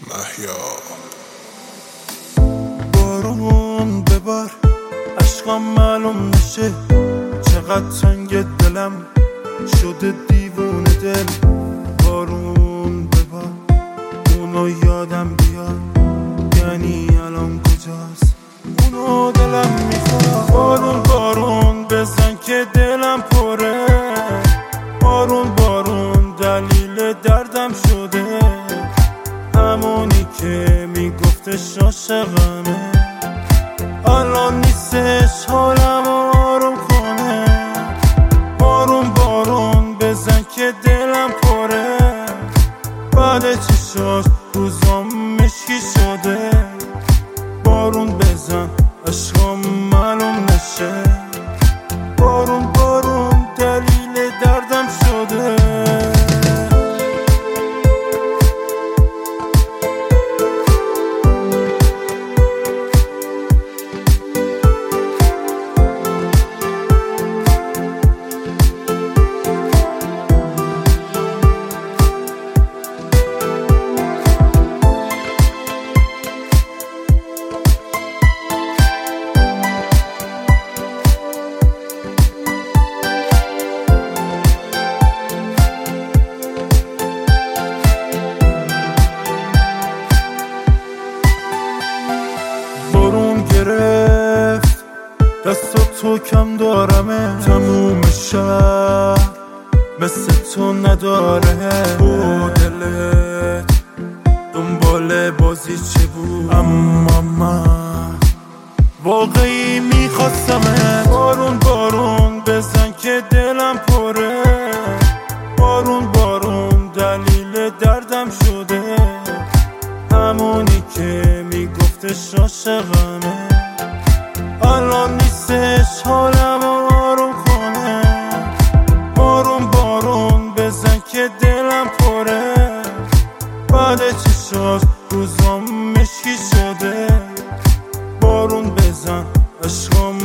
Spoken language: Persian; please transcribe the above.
مهیار. بارون ببار عشقم معلوم نشه، چقدر تنگ دلم شده دیوونه دل. بارون ببار اونو یادم بیار، یعنی الان کجاست اونو دلم میخواد. بارون بارون بزن که دلم پره، بارون بارون دلیل دردم شده، همونی که میگفتش عاشقمه الان نیستش حالم آروم کنه. بارون بارون بزن که دلم پره، بعد چشاش روزام مشکی شده. بارون بزن عشقم معلوم نشه، بارون بارون دلیل دردم شده. بارون گرفت دستا تو کم دارمه، تموم شهر مثل تو نداره. با دلت دنبال بازی چه بود، اما من واقعی میخواستمه. بارون بارون بزن که دلم پره، بارون بارون دلیل دردم شده، همونی که میگفتش عاشقمه الان نیستش حالم آروم کنه. بارون بارون بزن که دلم پره، بعد چشاش روزام مشکی شده. بارون بزن عشقم